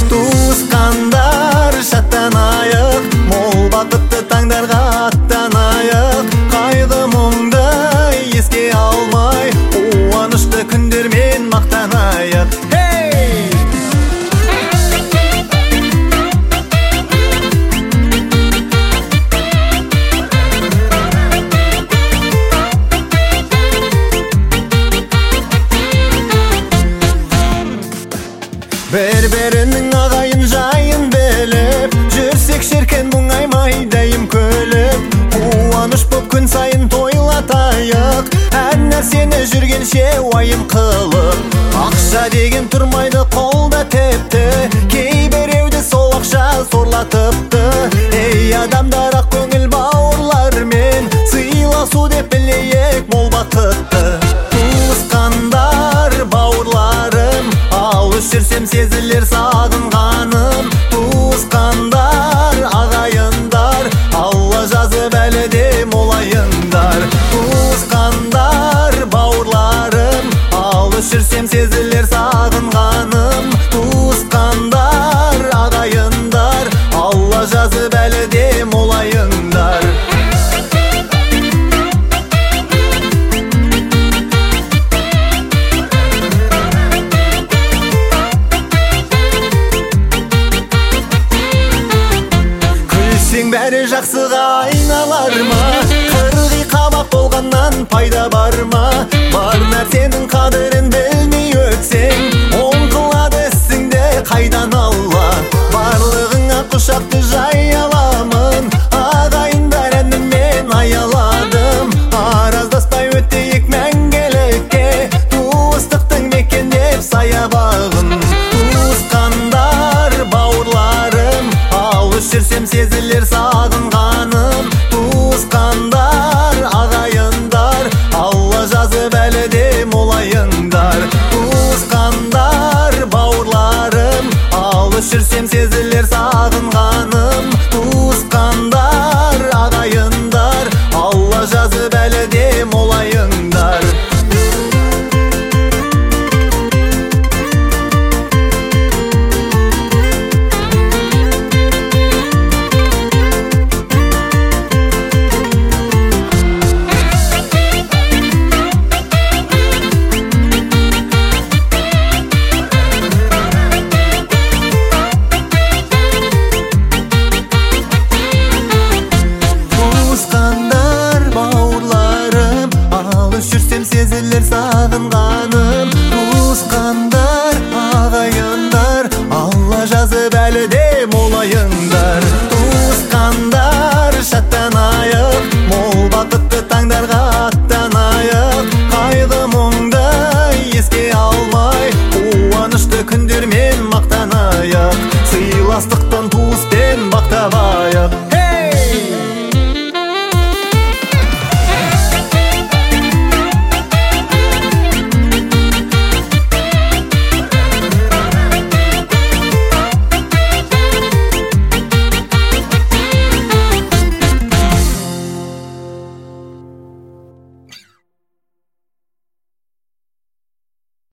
Туысқандар шаттанайық, мол бақытты таңдарға аттанайық. Қайғы мұңды еске алмай, қуанышты күндермен мақтанайық. Бір-бірінің ағайын жайын біліп, жүрсек шеркен мұңаймай дәйім көліп. Қуаныш боп күн сайын тойлатайық, әр нәрсені жүргенше уайым қылып. Ақша деген тұрмайды қолда тепті, кейбіреуді сол ақша сорлатыпты. Ей адамдар, ақ көңіл бауырлармен сыйласу деп білейік мол бақытты. Туысқандар бауырларым, алыс жүрсем сезілер сағынғаным. Туысқандар ағайындар, Алла жазып әлі де молайындар. Туысқандар бауырларым, алыс жүрсем сезілер сағынғаным. Туысқандар ағайындар, Алла жазып әлі де молайындар. Күлсең бәрі жақсыға айналар ма? Қырғи қабақ болғаннан пайда бар ма? Бар нәрсенің қадірін білмей өтсең, оң қылады ісіңді қайдан Алла? Барлығыңа құшақты жай аламын, ағайындар әніммен аяладым. Араздаспай өтейік мәңгілікке, туыстықтың мекендеп саябақ.